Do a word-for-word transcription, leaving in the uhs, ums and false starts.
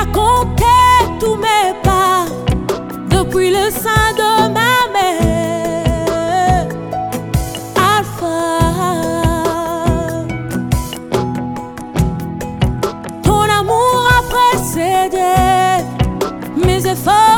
compté tous mes pas depuis le sein de ma mère. Alpha, ton amour a précédé mes efforts.